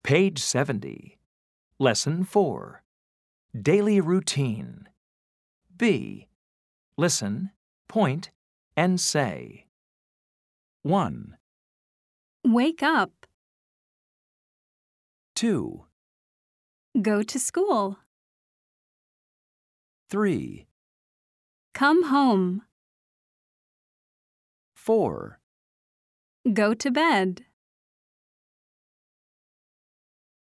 Page 70. Lesson 4. Daily routine. B. Listen, point, and say. 1, Wake up. 2, Go to school. 3, Come home. 4, Go to bed.